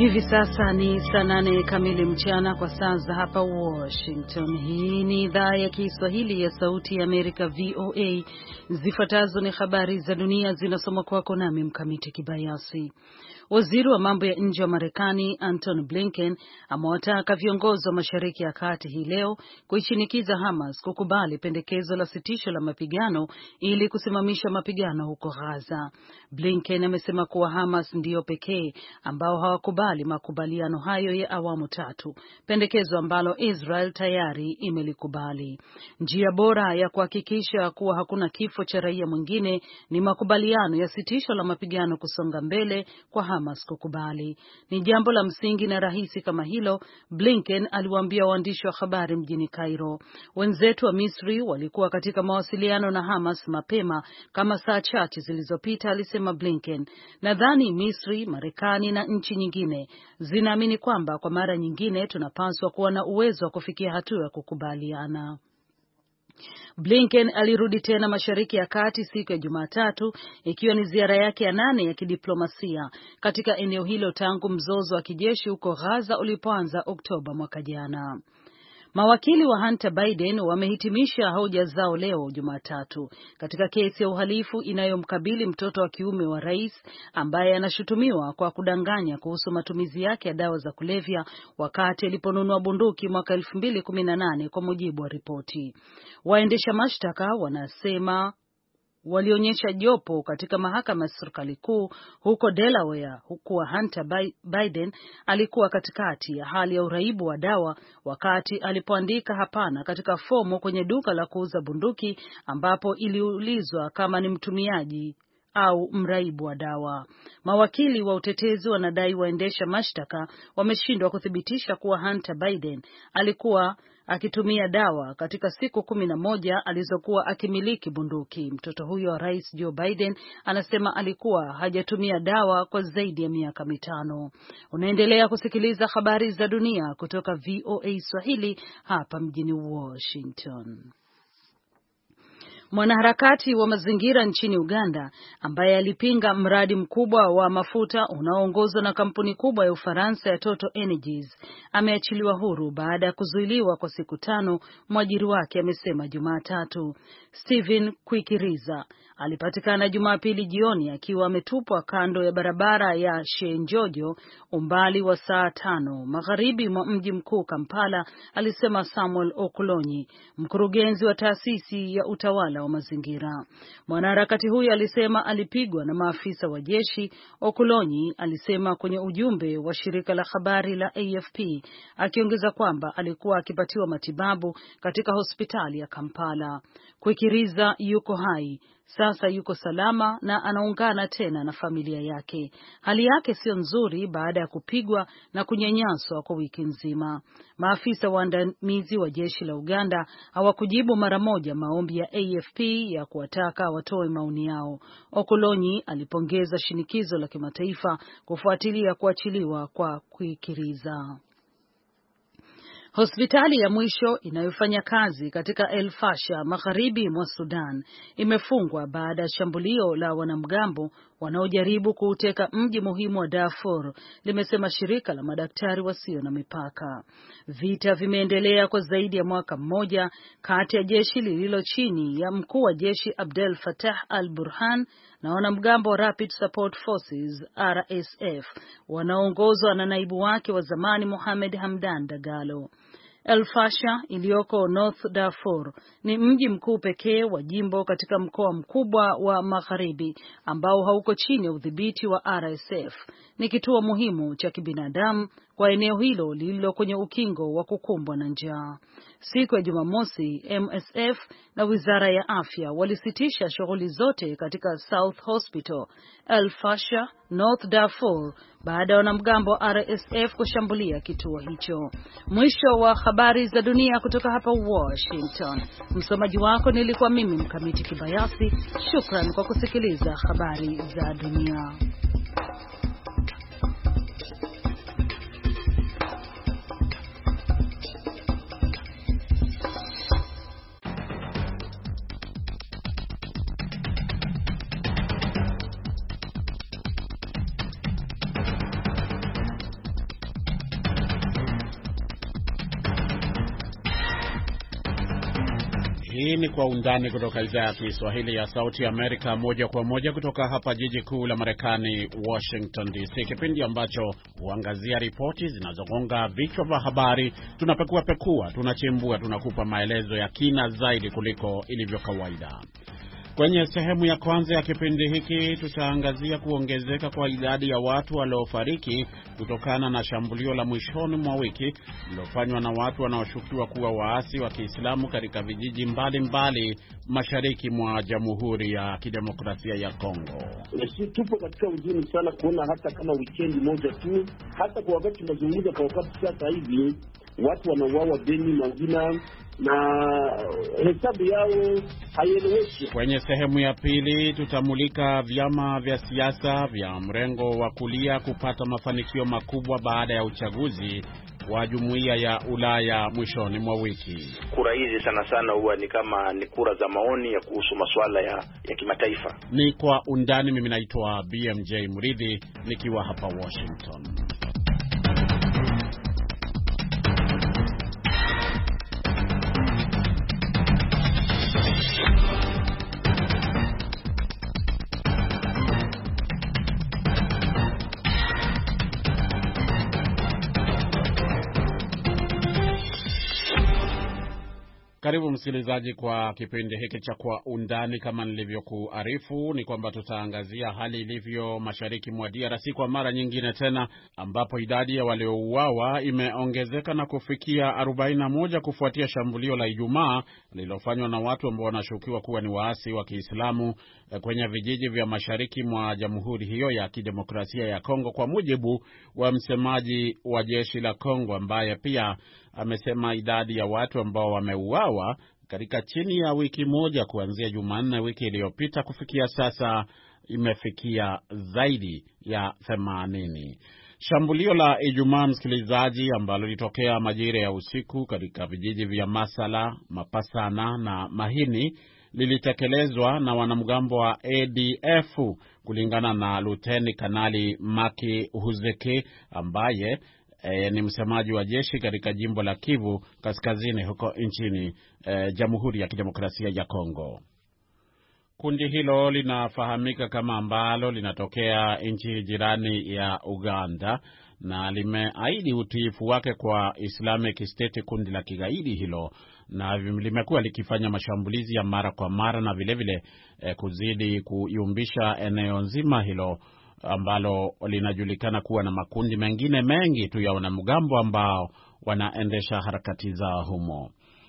Hivi sasa ni saa 8 kamili mchana kwa saa za hapa Washington. Hii ni idhaa ya Kiswahili ya Sauti ya Amerika, VOA. Zifuatazo ni habari za dunia, zinasoma kwako nami Mkamiti Kibayasi. Waziri wa mambo ya nje wa Marekani Antony Blinken amewataka viongozi wa Mashariki ya Kati hii leo kuishinikiza Hamas kukubali pendekezo la sitisho la mapigano ili kusimamisha mapigano huko Gaza. Blinken amesema kuwa Hamas ndiyo pekee ambao hawakubali makubaliano hayo ya awamu tatu, pendekezo ambalo Israel tayari imelikubali. Njia bora ya kuhakikisha kuwa hakuna kifo cha raia mwingine ni makubaliano ya sitisho la mapigano kusonga mbele kwa Hamas kukubali. Ni jambo la msingi na rahisi kama hilo, Blinken aliwaambia waandishi wa habari mjini Cairo. Wenzetu wa Misri walikuwa katika mawasiliano na Hamas mapema kama saa chache zilizopita, alisema Blinken. Nadhani Misri, Marekani na nchi nyingine zinaamini kwamba kwa mara nyingine tunapaswa kuwa na uwezo wa kufikia hatua ya kukubaliana. Blinken alirudi tena Mashariki ya Kati siku ya Jumatatu, ikiwa ni ziara yake ya 8 ya kidiplomasia katika eneo hilo tangu mzozo wa kijeshi huko Gaza ulipoanza Oktoba mwaka jana. Mawakili wa Hunter Biden wamehitimisha hoja zao leo Jumatatu katika kesi ya uhalifu inayomkabili mtoto wa kiume wa rais ambaye anashutumiwa kwa kudanganya kuhusu matumizi yake ya dawa za kulevya wakati aliponunua bunduki mwaka 2018 kwa mujibu wa ripoti. Waendesha mashtaka wanasema walionyesha jopo katika mahakama ya serikali kuu huko Delaware huku Hunter Biden alikuwa katikati ya hali ya uraibu wa dawa wakati alipoandika hapana katika fomu kwenye duka la kuuza bunduki ambapo iliulizwa kama ni mtumiaji au mraibu wa dawa. Mawakili wa utetezi wanadai waendesha mashtaka wameshindwa kuthibitisha kuwa Hunter Biden alikuwa akitumia dawa katika siku 11 alizokuwa akimiliki bunduki. Mtoto huyo wa Rais Joe Biden anasema alikuwa hajatumia dawa kwa zaidi ya miaka 5. Unaendelea kusikiliza habari za dunia kutoka VOA Swahili hapa mjini Washington. Mwanaharakati wa mazingira nchini Uganda ambaye alipinga mradi mkubwa wa mafuta unaoongozwa na kampuni kubwa ya Ufaransa ya Total Energies ameachiliwa huru baada ya kuzuiliwa kwa siku 5, mwajiri wake amesema Jumatatu. Steven Kwikiriza alipatikana Jumapili jioni akiwa ametupwa kando ya barabara ya Shenjojo, umbali wa saa 5 magharibi mwa mji mkuu Kampala, alisema Samuel Okulonyi, mkurugenzi wa taasisi ya utawala wa mazingira. Mwanaharakati huyo alisema alipigwa na maafisa wa jeshi. Okulonyi alisema kwenye ujumbe wa shirika la habari la AFP, akiongeza kwamba alikuwa akipatiwa matibabu katika hospitali ya Kampala. Kwikiriza yuko hai sasa, yuko salama na anaungana tena na familia yake. Hali yake sio nzuri baada ya kupigwa na kunyanyaswa kwa wiki nzima. Maafisa waandamizi wa jeshi la Uganda hawakujibu mara moja maombi ya AFP ya kuwataka watoe maoni yao. Okolonyi alipongeza shinikizo la kimataifa kufuatilia kuachiliwa kwa Kwikiriza. Hospitali ya mwisho inayofanya kazi katika El Fasher magharibi mwa Sudan imefungwa baada ya shambulio la wanamgambo wanaojaribu kuuteka mji muhimu wa Darfur, limesema shirika la madaktari wasio na mipaka. Vita vimeendelea kwa zaidi ya mwaka mmoja kati ya jeshi lililo chini ya mkuu wa jeshi Abdel Fattah al-Burhan na wanamgambo wa Rapid Support Forces RSF wanaoongozwa na naibu wake wa zamani Mohamed Hamdan Dagalo. El Fasher iliyoko North Darfur ni mji mkuu pekee wa jimbo katika mkoa mkubwa wa magharibi ambao hauko chini ya udhibiti wa RSF. Ni kituo muhimu cha kibinadamu kwa eneo hilo lililo kwenye ukingo wa kukumbwa na njaa. Siku ya Jumamosi, MSF na Wizara ya Afya walisitisha shughuli zote katika South Hospital, El Fasher, North Darfur baada ya wanamgambo wa RSF kushambulia kituo hicho. Mwisho wa habari za dunia kutoka hapa Washington. Msomaji wako nilikuwa mimi Mkamiti Kibayasi. Shukran kwa kusikiliza habari za dunia. Hii ni Kwa Undani kutoka idhaa ya Kiswahili ya Sauti ya Amerika, moja kwa moja kutoka hapa jiji kuu la Marekani, Washington DC, kipindi ambacho huangazia ripoti zinazogonga vichwa vya habari. Tunapekua, tunachimbua, tunakupa maelezo ya kina zaidi kuliko ilivyo kawaida. Kwenye sehemu ya kwanza ya kipindi hiki tutaangazia kuongezeka kwa idadi ya watu waliofariki kutokana na shambulio la mwishoni mwa wiki lililofanywa na watu wanaoshukiwa kuwa waasi wa Kiislamu katika vijiji mbalimbali mashariki mwa Jamhuri ya Kidemokrasia ya Kongo. Sisi tupo katika huzuni sana kuona hata kama wikendi moja tu, hata kwa wakati tunazungumza, kwa wakati sasa hivi watu wanauawa Beni, Mangina, na hesabu yao haieleweki. Kwenye sehemu ya pili tutamulika vyama vya siasa vya mrengo wa kulia kupata mafanikio makubwa baada ya uchaguzi wa Jumuiya ya Ulaya mwishoni mwa wiki. Kura hizi sana sana huwa ni kama ni kura za maoni ya kuhusu masuala ya kimataifa. Ni Kwa Undani. Mimi naitwa BMJ Muridhi nikiwa hapa Washington. Karibu msikilizaji kwa kipindi hiki cha Kwa Undani. Kama nilivyokuarifu ni kwamba tutaangazia hali ilivyo mashariki mwa DRC kwa mara nyingine tena, ambapo idadi ya waliouawa imeongezeka na kufikia 41 kufuatia shambulio la Ijumaa lililofanywa na watu ambao wanashukiwa kuwa ni waasi wa Kiislamu kwenye vijiji vya mashariki mwa Jamhuri hiyo ya Kidemokrasia ya Kongo, kwa mujibu wa msemaji wa jeshi la Kongo, ambaye pia amesema idadi ya watu ambao wameuawa katika chini ya wiki moja kuanzia Jumanne wiki iliyopita kufikia sasa imefikia zaidi ya 80. Shambulio la Ijumaa, msikilizaji, ambalo litokea majira ya usiku katika vijiji vya Masala, Mapasana na Mahini lilitekelezwa na wanamgambo wa ADF kulingana na Luteni Kanali Maki Huzeki ambaye ni msemaji wa jeshi katika jimbo la Kivu Kaskazini huko nchini Jamhuri ya Kidemokrasia ya Kongo. Kundi hilo linafahamika kama ambalo linatokea nchi jirani ya Uganda na limeahidi utiifu wake kwa Islamic State, kundi la kigaidi hilo, na limekuwa likifanya mashambulizi ya mara kwa mara na vilevile kuzidi kuyumbisha eneo nzima hilo ambalo linajulikana kuwa na makundi mengine mengi tu ya wanamgambo ambao wanaendesha harakati zao humo.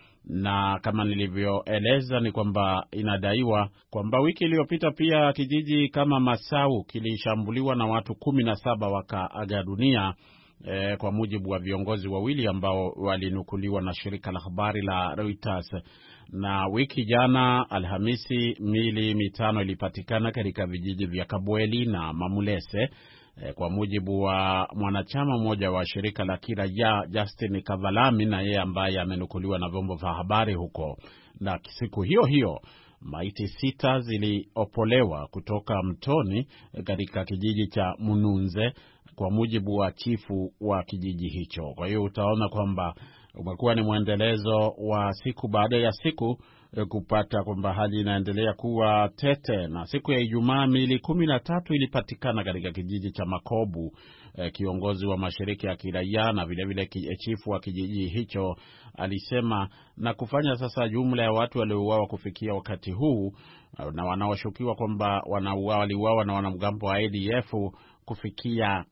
Na kama nilivyoeleza ni kwamba inadaiwa kwamba wiki iliyopita pia kijiji kama Masau kilishambuliwa na watu 17 wakaaga dunia, kwa mujibu wa viongozi wawili ambao walinukuliwa na shirika la habari la Reuters. Na wiki jana Alhamisi, miili 5 ilipatikana katika vijiji vya Kabweli na Mamulese, kwa mujibu wa mwanachama mmoja wa shirika la kiraia Justin Kavalami, na yeye ambaye amenukuliwa na vyombo vya habari huko. Na siku hiyo hiyo maiti 6 ziliopolewa kutoka mtoni katika kijiji cha Mununze, kwa mujibu wa chifu wa kijiji hicho. Kwa hiyo utaona kwamba umekuwa ni mwendelezo wa siku baada ya siku kupata kwamba hali inaendelea kuwa tete. Na siku ya Ijumaa miili 13 ilipatikana katika kijiji cha Makobu. Kiongozi wa mashirika ya kiraia na vilevile chifu wa kijiji hicho alisema, na kufanya sasa jumla ya watu waliouawa kufikia wakati huu na wanaoshukiwa kwamba waliuawa na wanamgambo wa ADF kufikia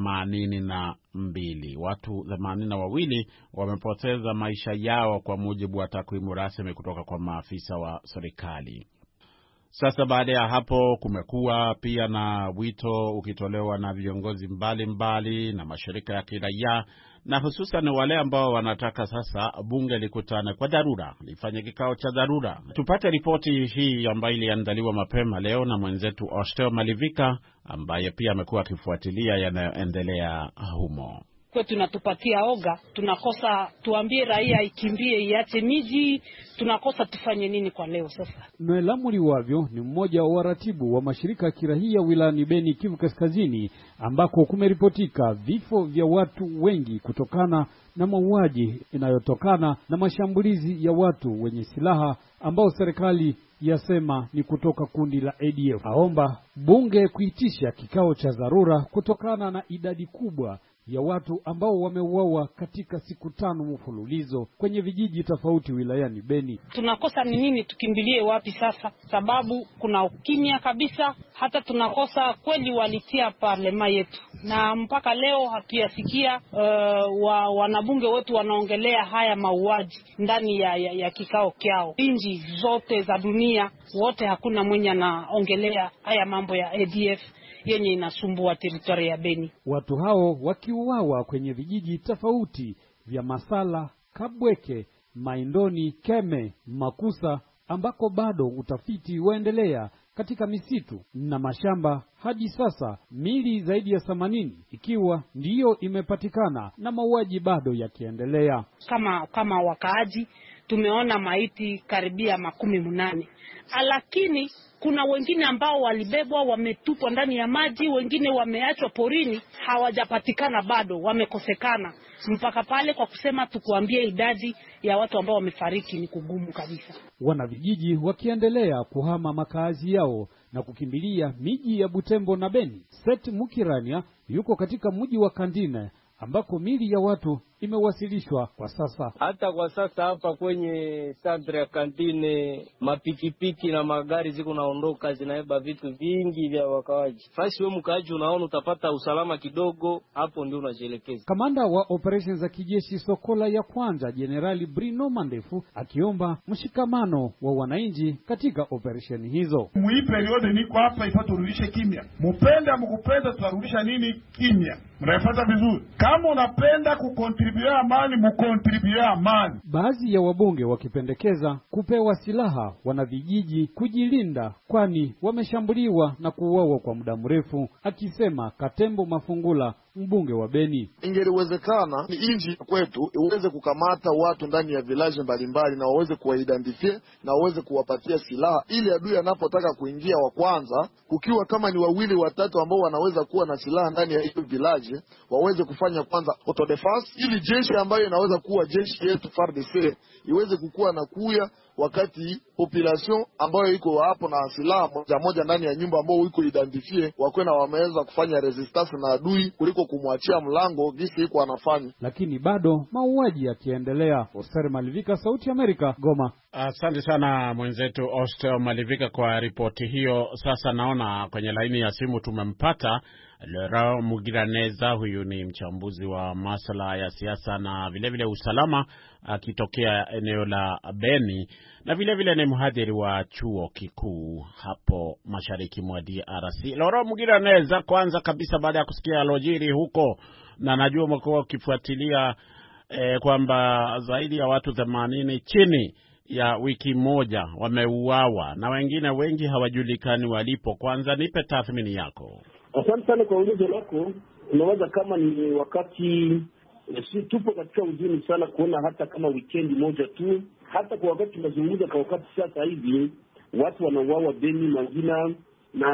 82. Watu 82 wamepoteza maisha yao kwa mujibu wa takwimu rasmi kutoka kwa maafisa wa serikali. Sasa baada ya hapo kumekuwa pia na wito ukitolewa na viongozi mbalimbali na mashirika ya kiraia, na hususan wale ambao wanataka sasa bunge likutane kwa dharura, lifanye kikao cha dharura. Tupate ripoti hii ambayo iliandaliwa mapema leo na mwenzetu Osteo Malivika, ambaye pia amekuwa akifuatilia yanayoendelea humo. kwetu inatupatia oga. Tunakosa tuambie raia ikimbie iache miji, tunakosa tufanye nini kwa leo sasa. Noela Muliwavyo ni mmoja wa waratibu wa mashirika ya kirahia wilayani Beni, Kivu Kaskazini, ambako kumeripotika vifo vya watu wengi kutokana na mauaji inayotokana na mashambulizi ya watu wenye silaha ambao serikali yasema ni kutoka kundi la ADF. Aomba bunge kuitisha kikao cha dharura kutokana na idadi kubwa ya watu ambao wameuawa katika siku 5 mfululizo kwenye vijiji tofauti wilayani Beni. Tunakosa ni nini, tukimbilie wapi sasa? Sababu kuna ukimya kabisa. Hata tunakosa kweli walitia parlema yetu, na mpaka leo hatuyasikia wanabunge wetu wanaongelea haya mauaji ndani ya kikao kyao. Nchi zote za dunia wote hakuna mwenye anaongelea haya mambo ya ADF yenye inasumbua teritoria ya Beni. Watu hao wakiuawa kwenye vijiji tofauti vya Masala, Kabweke, Maindoni, Keme, Makusa, ambako bado utafiti waendelea katika misitu na mashamba. Hadi sasa mili zaidi ya 80 ikiwa ndiyo imepatikana na mauaji bado yakiendelea. Kama wakaaji tumeona maiti karibia 18, lakini kuna wengine ambao walibebwa wametupwa ndani ya maji, wengine wameachwa porini, hawajapatikana bado, wamekosekana. Mpaka pale kwa kusema tukuambie idadi ya watu ambao wamefariki ni kugumu kabisa. Wanavijiji wakiendelea kuhama makazi yao na kukimbilia miji ya Butembo na Beni. Seth Mukirania yuko katika mji wa Kandine ambako mili ya watu imewasilishwa kwa sasa. Hata kwa sasa hapa kwenye santre ya Kandine, mapikipiki na magari ziko naondoka zinaeba vitu vingi vya wakawaji. Fasi wewe mkaaji unaona utapata usalama kidogo, hapo ndio unajielekeza. Kamanda wa operations za kijeshi Sokola ya kwanza Generali Brino Mandefu akiomba mshikamano wa wananchi katika operation hizo. Mwi periode niko hapa ifaturudishe kimya. Mupenda mkupenda tutarudisha nini kimya. Mnafuata vizuri. Kama unapenda kukontribua amani, mkontribua amani. Baadhi ya wabunge wakipendekeza kupewa silaha wanavijiji kujilinda, kwani wameshambuliwa na kuuawa kwa muda mrefu, akisema Katembo Mafungula, mbunge wa Beni. Ingeliwezekana ni inji kwetu iweze kukamata watu ndani ya village mbalimbali na waweze kuwaidentify na waweze kuwapatia silaha, ili adui anapotaka kuingia wa kwanza, kukiwa kama ni 2 watatu ambao wanaweza kuwa na silaha ndani ya hiyo village, waweze kufanya kwanza auto defense, ili jeshi ambayo inaweza kuwa jeshi yetu FARDC iweze kukua na kuya wakati population ambayo iko hapo na silaha moja ndani ya nyumba ambao iko identify wakwe na wameweza kufanya resistance na adui kuliko kumwachia mlango gisi iko anafanya. Lakini bado mauaji yakiendelea. Oster Malivika, Sauti Amerika, Goma. Asante sana mwenzetu Oster Malivika kwa ripoti hiyo. Sasa naona kwenye laini ya simu tumempata Lora Mugiraneza. Huyu ni mchambuzi wa masuala ya siasa na vile usalama akitokea eneo la Beni, na vile ni mhadhiri wa chuo kikuu hapo mashariki mwa DRC. Lora Mugiraneza, kwanza kabisa, baada ya kusikia alojiri huko, na najua umekuwa ukifuatilia kwamba zaidi ya watu 80 chini ya wiki moja wameuawa na wengine wengi hawajulikani walipo. Kwanza nipe tathmini yako. Asante sana kwa ulizo lako. Unawaza kama ni wakati tupo katika huzuni sana kuona hata kama weekend moja tu, hata kwa wakati tunazungumza kwa wakati sasa hivi watu wanauawa Beni, Mangina, na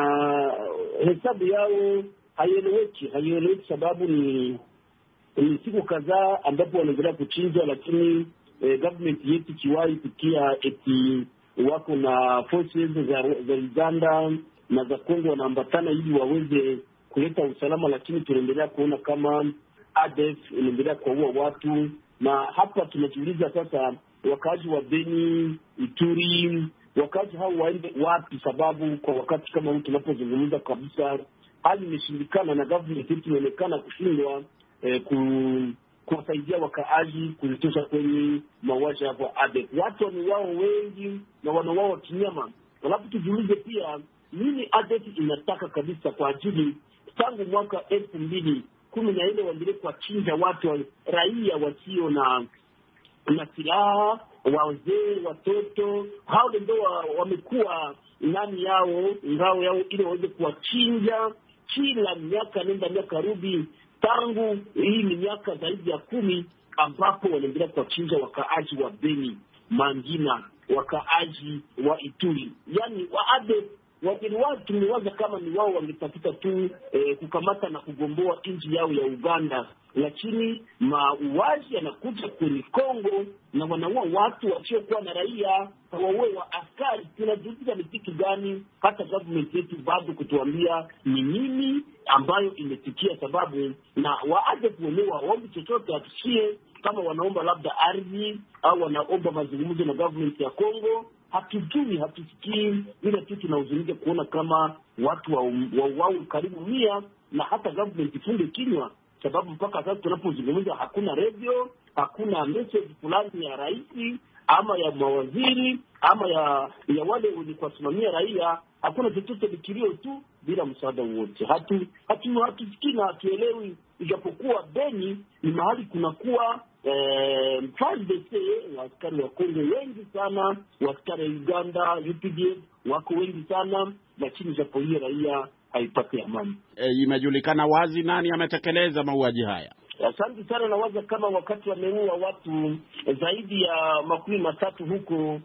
hesabu yao haieleweki sababu ni siku kadhaa ambapo wanaendelea kuchinjwa, lakini government yetu kiwai kukia eti wako na forces za Uganda na za Kongo wanaambatana ili waweze kuleta usalama, lakini tunaendelea kuona kama ADF inaendelea kuua watu. Na hapa tunajiuliza sasa, wakazi wa Beni, Ituri, wakazi hao waende wapi? Sababu kwa wakati kama huu tunapozungumza kabisa hali imeshindikana na government yetu inaonekana kushindwa kuwasaidia wakaaji kuzitosha kwenye mauaji hapo ADF. Watu ni wao wengi na wanauawa kinyama. Alafu tujiulize pia nini ADF inataka kabisa, kwa ajili tangu mwaka 2014 waendelee kuwachinja watu raia wasio na silaha, wazee, watoto. Hao ndio wamekuwa ndani yao ngao yao ili waweze kuwachinja kila miaka nenda miaka rudi. tangu hii ni miaka zaidi ya 10 ambapo wanaendelea kuwachinja wakaaji wa Beni, Mangina, wakaaji wa Ituri. Yani waade wageni wao tumewaza kama ni wao wangetafuta tu kukamata na kugomboa nchi yao ya Uganda, lakini mauaji yanakuja kwenye Kongo na wanaua watu wasiokuwa na raia, waue wa askari. Tunajiuliza ni kitu gani? Hata government yetu bado kutuambia ni nini ambayo imefikia, sababu na waaje kuelewa waombi chochote atusie kama wanaomba labda ardhi au wanaomba mazungumzo na government ya Kongo. Hatujui, hatusikii, ila tu tunahuzunika kuona kama watu wauawe karibu 100 na hata government ifunge kinywa, sababu mpaka sasa tunapozungumza hakuna radio, hakuna message fulani ya rais ama ya mawaziri ama ya wale wenye kusimamia raia. Hakuna chochote, kilio tu bila msaada wote. Hatusikii na hatuelewi, ijapokuwa Beni ni mahali kunakuwa FARDC, askari wa Kongo wengi sana, askari wa Uganda, UPDF wako wengi sana, lakini japo hiyo raia haipati amani. Imejulikana wazi nani ametekeleza mauaji haya? Asante sana. Nawaza kama wakati wameua watu zaidi ya 3 huko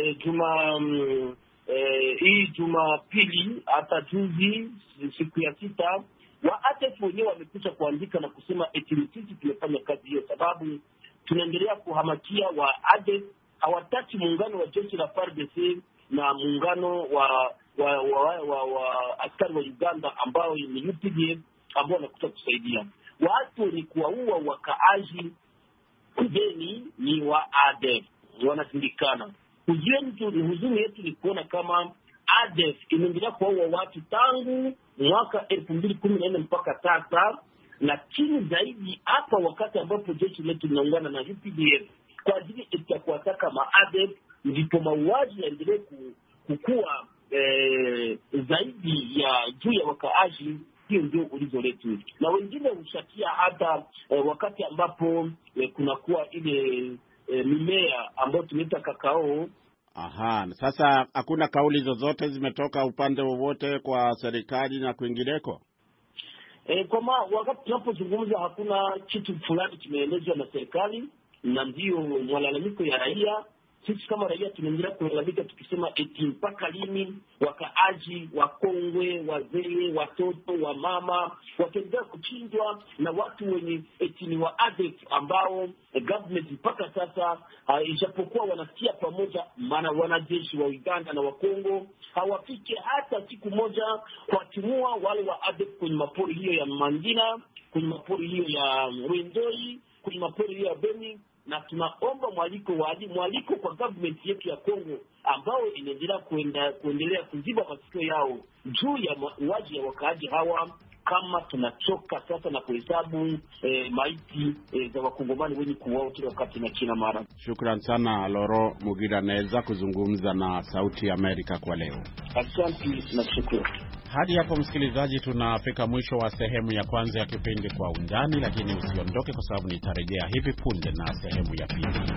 hii Jumapili, hata juzi siku ya 6, ADF wenyewe wamekuja kuandika na kusema eti sisi tumefanya kazi hiyo, sababu tunaendelea kuhamakia wa ADF hawataki muungano wa jeshi la FARDC na muungano wa askari wa Uganda ambao ni UPDF ambao wanakuja kusaidia watu ni kuwaua wakaaji. Beni ni wa ADF wanasindikana. Huzuni yetu ni kuona kama ADF imeendelea kuwaua watu tangu mwaka 2014 mpaka sasa, lakini zaidi hapa wakati ambapo jeshi letu linaungana na UPDF kwa ajili ya kuwataka ADF, ndipo mauaji yaendelee kukua zaidi ya juu ya wakaaji. Hiyo ndio ulizo letu, na wengine hushakia hata wakati ambapo kunakuwa ile mimea ambayo tunaita kakao. Aha, sasa hakuna kauli zozote zimetoka upande wowote kwa serikali na kwingineko? Wakati tunapozungumza hakuna kitu fulani kimeelezwa na serikali, na ndio malalamiko ya raia. Sisi kama raia tunaendelea kulalamika tukisema eti mpaka lini wakaaji, wakongwe, wazee, watoto, wa mama wataendelea kuchinjwa na watu wenye eti ni wa ADF ambao government mpaka sasa ijapokuwa wanatia pamoja maana wanajeshi wa Uganda na wa Kongo hawafike hata siku moja kuwatimua wale wa ADF kwenye mapori hiyo ya Mangina, kwenye mapori hiyo ya Rwenzori, kwenye mapori hiyo ya Beni. Na tunaomba mwaliko kwa government yetu ya Kongo ambao inaendelea kuendelea kuziba masikio yao juu ya mauaji ya wakaaji hawa, kama tunachoka sasa na kuhesabu maiti za wakongomani wenye kuuawa kila wakati na kila mara. Shukran sana Loro Mugiraneza kuzungumza na Sauti ya Amerika kwa leo. Asante na shukrani. Hadi hapo msikilizaji, tunafika mwisho wa sehemu ya kwanza ya kipindi Kwa Undani, lakini usiondoke kwa sababu nitarejea hivi punde na sehemu ya pili.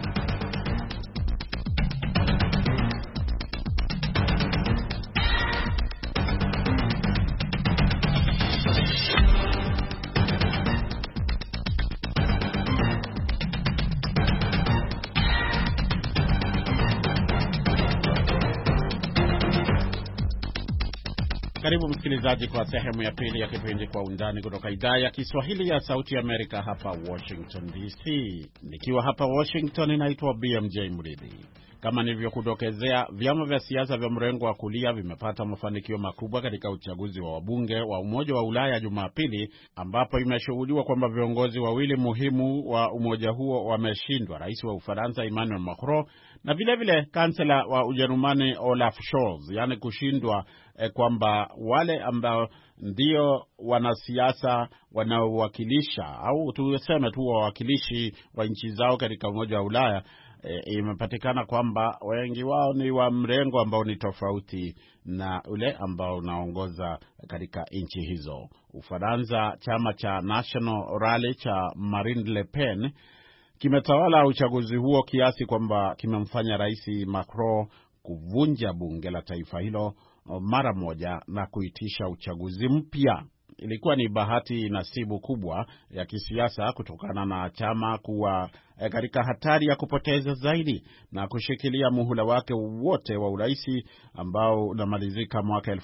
Karibu msikilizaji kwa sehemu ya pili ya kipindi Kwa Undani kutoka idhaa ya Kiswahili ya Sauti ya Amerika hapa Washington DC. Nikiwa hapa Washington naitwa BMJ Mridhi. Kama nilivyokudokezea, vyama vya siasa vya mrengo wa kulia vimepata mafanikio makubwa katika uchaguzi wa wabunge wa Umoja wa Ulaya Jumapili, ambapo imeshuhudiwa kwamba viongozi wawili muhimu wa umoja huo wameshindwa: Rais wa Ufaransa Emmanuel Macron na vile kansela wa Ujerumani Olaf Scholz. Yani kushindwa kwamba wale ambao ndio wanasiasa wanaowakilisha au tuseme tu wawakilishi wa nchi zao katika Umoja wa Ulaya, imepatikana kwamba wengi wao ni wa mrengo ambao ni tofauti na ule ambao unaongoza katika nchi hizo. Ufaransa, chama cha National Rally cha Marine Le Pen kimetawala uchaguzi huo kiasi kwamba kimemfanya Rais Macron kuvunja bunge la taifa hilo mara moja na kuitisha uchaguzi mpya. ilikuwa ni bahati nasibu kubwa ya kisiasa kutokana na chama kuwa katika hatari ya kupoteza zaidi na kushikilia muhula wake wote wa uraisi ambao unamalizika mwaka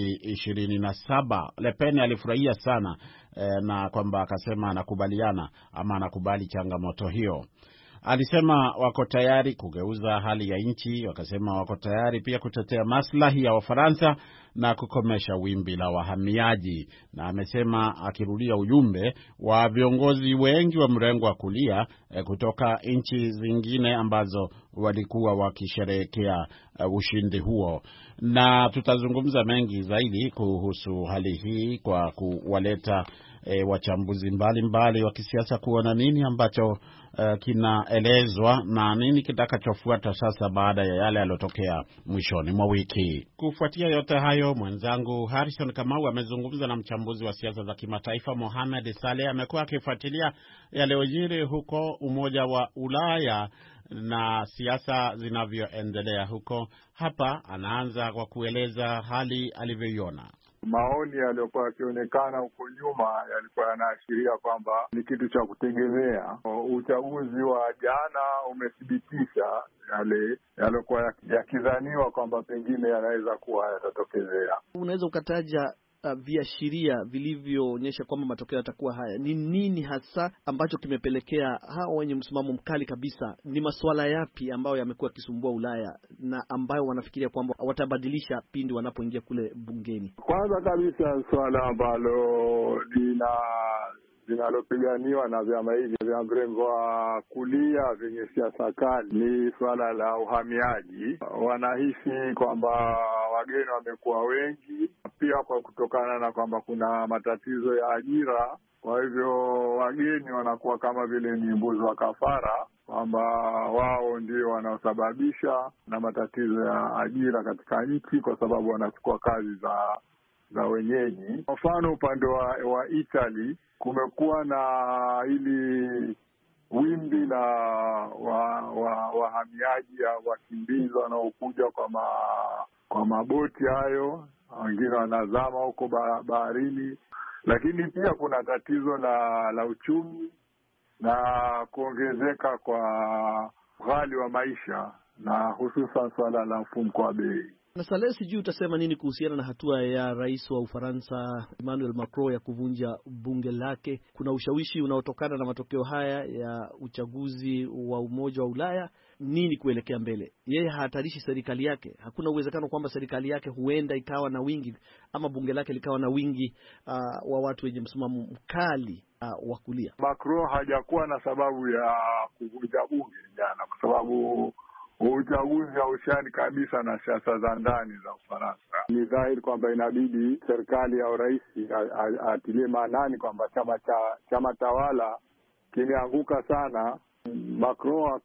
2027. Le Pen alifurahia sana na kwamba akasema anakubaliana ama anakubali changamoto hiyo. Alisema wako tayari kugeuza hali ya nchi, wakasema wako tayari pia kutetea maslahi ya Wafaransa na kukomesha wimbi la wahamiaji. Na amesema akirudia ujumbe wa viongozi wengi wa mrengo wa kulia kutoka nchi zingine ambazo walikuwa wakisherehekea ushindi huo. Na tutazungumza mengi zaidi kuhusu hali hii kwa kuwaleta wachambuzi mbalimbali wa kisiasa kuona nini ambacho kinaelezwa na nini kitakachofuata sasa baada ya yale yaliyotokea mwishoni mwa wiki. Kufuatia yote hayo, mwenzangu Harrison Kamau amezungumza na mchambuzi wa siasa za kimataifa Mohamed Saleh. Amekuwa akifuatilia yaliyojiri huko Umoja wa Ulaya na siasa zinavyoendelea huko. Hapa anaanza kwa kueleza hali alivyoiona. Maoni yaliyokuwa yakionekana huko nyuma yalikuwa yanaashiria kwamba ni kitu cha kutegemea. Uchaguzi wa jana umethibitisha yale yaliokuwa yakidhaniwa kwamba pengine yanaweza kuwa yatatokezea. Unaweza ukataja viashiria vilivyoonyesha kwamba matokeo yatakuwa haya? Ni nini hasa ambacho kimepelekea hao wenye msimamo mkali kabisa? Ni masuala yapi ambayo yamekuwa yakisumbua Ulaya na ambayo wanafikiria kwamba watabadilisha pindi wanapoingia kule bungeni? Kwanza kabisa swala ambalo linalopiganiwa na vyama hivi vya mrengo wa kulia vyenye siasa kali ni swala la uhamiaji. Wanahisi kwamba wageni wamekuwa wengi, pia kwa kutokana na kwamba kuna matatizo ya ajira. Kwa hivyo wageni wanakuwa kama vile ni mbuzi wa kafara, kwamba wao ndio wanaosababisha na matatizo ya ajira katika nchi, kwa sababu wanachukua kazi za wenyeji. Kwa mfano upande wa Italy kumekuwa na ili wimbi la wahamiaji au wakimbizi wanaokuja kwa maboti hayo, wengine wanazama huko baharini. Lakini pia kuna tatizo la uchumi na kuongezeka kwa ghali wa maisha na hususan swala la mfumuko wa bei. Na Saleh, sijui utasema nini kuhusiana na hatua ya rais wa Ufaransa Emmanuel Macron ya kuvunja bunge lake? Kuna ushawishi unaotokana na matokeo haya ya uchaguzi wa Umoja wa Ulaya. Nini kuelekea mbele? Yeye hatarishi serikali yake? Hakuna uwezekano kwamba serikali yake huenda ikawa na wingi ama bunge lake likawa na wingi wa watu wenye msimamo mkali wa kulia? Macron hajakuwa na sababu ya kuvunja bunge jana, kwa sababu uchaguzi haushani kabisa na siasa za ndani za Ufaransa. Ni dhahiri kwamba inabidi serikali au rais atilie maanani kwamba chama tawala kimeanguka sana. Macron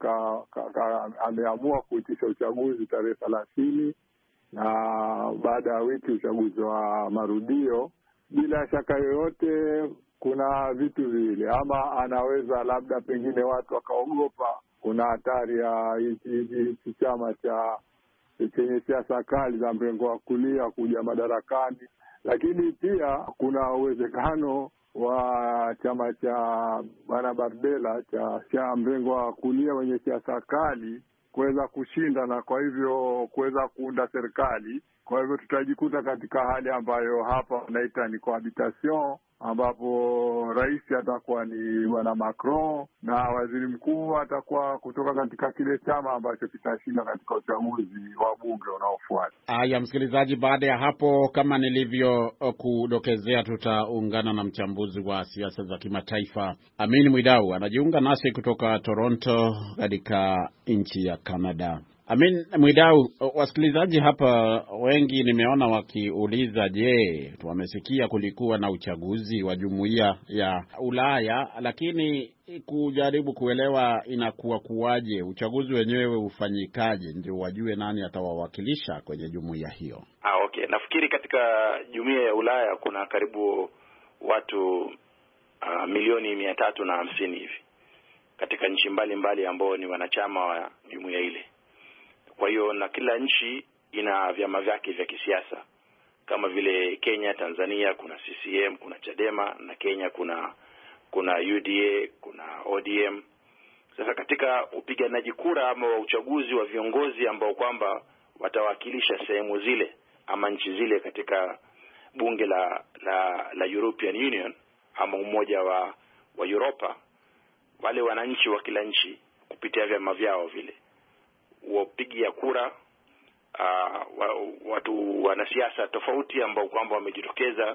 ameamua kuitisha uchaguzi tarehe 30 na baada ya wiki uchaguzi wa marudio. Bila shaka yoyote kuna vitu vile, ama anaweza labda pengine watu wakaogopa kuna hatari ya hichi chama chenye siasa kali za mrengo wa kulia kuja madarakani. Lakini pia kuna uwezekano wa chama cha Bwana Bardella cha mrengo wa kulia wenye siasa kali kuweza kushinda na kwa hivyo kuweza kuunda serikali. Kwa hivyo tutajikuta katika hali ambayo hapa wanaita ni cohabitation, ambapo rais atakuwa ni Bwana Macron na waziri mkuu atakuwa kutoka katika kile chama ambacho kitashinda katika uchaguzi wa bunge unaofuata. Haya, msikilizaji, baada ya hapo, kama nilivyokudokezea, tutaungana na mchambuzi wa siasa za kimataifa Amin Mwidau, anajiunga nasi kutoka Toronto katika nchi ya Canada. Amin Mwidau, wasikilizaji hapa wengi nimeona wakiuliza, je, wamesikia kulikuwa na uchaguzi wa Jumuiya ya Ulaya, lakini kujaribu kuelewa inakuwa kuwaje, uchaguzi wenyewe ufanyikaje ndio wajue nani atawawakilisha kwenye jumuiya hiyo. Okay, nafikiri katika Jumuiya ya Ulaya kuna karibu watu milioni 350 hivi katika nchi mbalimbali ambao ni wanachama wa jumuiya ile. Kwa hiyo na kila nchi ina vyama vyake vya kisiasa kama vile Kenya, Tanzania kuna CCM, kuna Chadema, na Kenya kuna UDA, kuna ODM. Sasa katika upiganaji kura ama uchaguzi wa viongozi ambao kwamba watawakilisha sehemu zile ama nchi zile katika bunge la European Union ama umoja wa Europa, wale wananchi wa kila nchi kupitia vyama vyao vile wapigia kura watu wanasiasa tofauti ambao kwamba wamejitokeza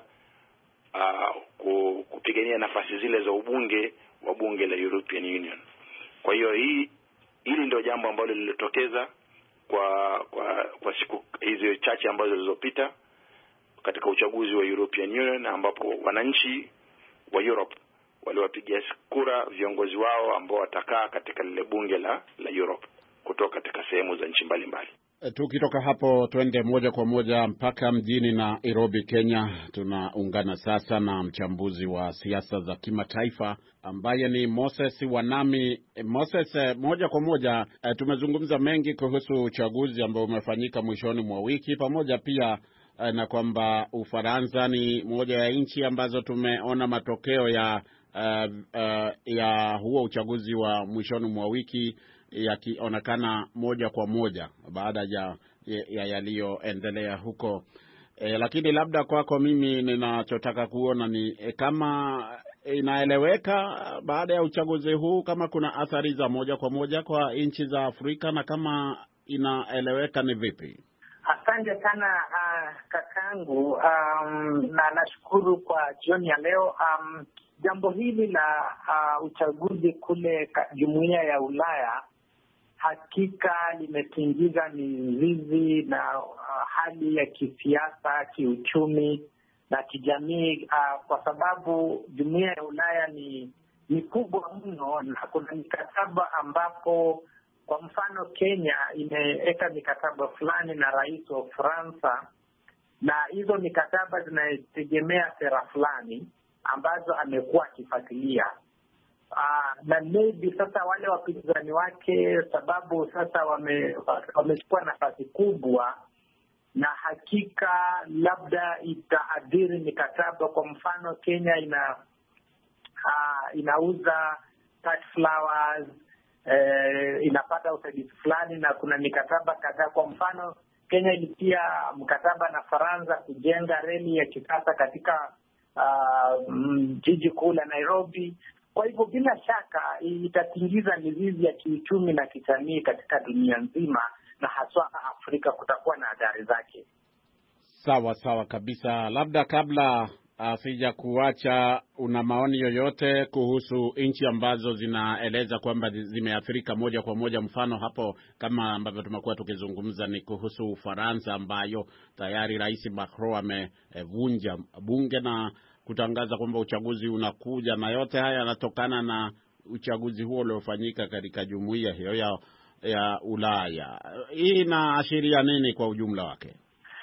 kupigania nafasi zile za ubunge wa bunge la European Union. Kwa hiyo hili ndio jambo ambalo lilitokeza kwa siku hizo chache ambazo zilizopita katika uchaguzi wa European Union, ambapo wananchi wa Europe waliwapigia kura viongozi wao ambao watakaa katika lile bunge la Europe kutoka katika sehemu za nchi mbalimbali. Tukitoka hapo twende moja kwa moja mpaka mjini Nairobi, Kenya. Tunaungana sasa na mchambuzi wa siasa za kimataifa ambaye ni Moses Wanami. Moses, moja kwa moja, tumezungumza mengi kuhusu uchaguzi ambao umefanyika mwishoni mwa wiki, pamoja pia na kwamba Ufaransa ni moja ya nchi ambazo tumeona matokeo ya huo uchaguzi wa mwishoni mwa wiki yakionekana moja kwa moja baada ya yaliyoendelea huko. Lakini labda kwako mimi ninachotaka kuona ni kama inaeleweka baada ya uchaguzi huu kama kuna athari za moja kwa moja kwa nchi za Afrika, na kama inaeleweka ni vipi? Asante sana kakangu, na nashukuru kwa jioni ya leo. Jambo hili la uchaguzi kule Jumuiya ya Ulaya hakika limetingiza mizizi na hali ya kisiasa, kiuchumi na kijamii, kwa sababu Jumuiya ya Ulaya ni kubwa mno, na kuna mikataba ambapo kwa mfano Kenya imeweka mikataba fulani na rais wa Ufaransa, na hizo mikataba zinategemea sera fulani ambazo amekuwa akifuatilia. Na maybe sasa wale wapinzani wake, sababu sasa wamechukua nafasi kubwa, na hakika labda itaadhiri mikataba. Kwa mfano Kenya inauza flowers, inapata usaidizi fulani, na kuna mikataba kadhaa. Kwa mfano Kenya ilitia mkataba na Faransa kujenga reli ya kisasa katika jiji kuu la Nairobi. Kwa hivyo bila shaka itatingiza mizizi ya kiuchumi na kijamii katika dunia nzima, na haswa Afrika kutakuwa na athari zake. Sawa kabisa. Labda kabla sija kuacha, una maoni yoyote kuhusu nchi ambazo zinaeleza kwamba zimeathirika moja kwa moja? Mfano hapo kama ambavyo tumekuwa tukizungumza ni kuhusu Ufaransa, ambayo tayari Rais Macron amevunja bunge na kutangaza kwamba uchaguzi unakuja, na yote haya yanatokana na uchaguzi huo uliofanyika katika jumuiya hiyo ya Ulaya. Hii inaashiria nini kwa ujumla wake?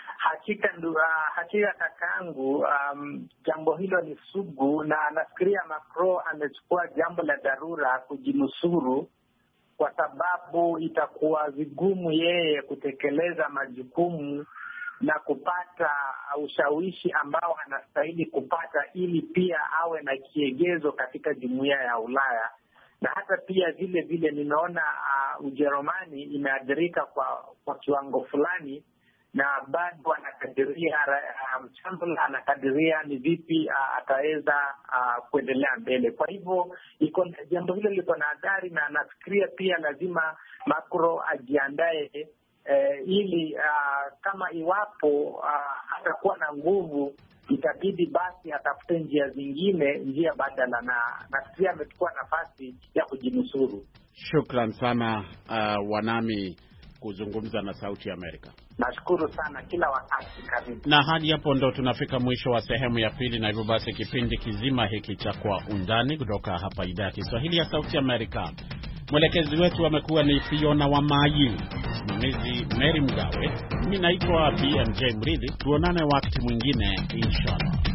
Hakika kakangu, jambo hilo ni sugu, na nafikiria Macron amechukua jambo la dharura kujinusuru, kwa sababu itakuwa vigumu yeye kutekeleza majukumu na kupata ushawishi ambao anastahili kupata, ili pia awe na kiegezo katika jumuiya ya Ulaya. Na hata pia vile vile ninaona Ujerumani imeathirika kwa kiwango fulani, na bado anakadiria Chancellor anakadiria ni vipi ataweza kuendelea mbele. Kwa hivyo jambo hilo liko na athari, na nafikiria pia lazima Macron ajiandae ili kama iwapo atakuwa na nguvu, itabidi basi atafute njia badala, na nafikiria amechukua nafasi ya kujinusuru. Shukran sana Wanami kuzungumza na Sauti ya Amerika. Nashukuru sana, kila wakati karibu. Na hadi hapo ndo tunafika mwisho wa sehemu ya pili, na hivyo basi kipindi kizima hiki cha Kwa Undani kutoka hapa idhaa ya Kiswahili ya Sauti ya Amerika. Mwelekezi wetu amekuwa ni Fiona Wamayi, msimamizi Mary Mgawe. Mimi naitwa BMJ Mridhi. Tuonane wakati mwingine inshallah.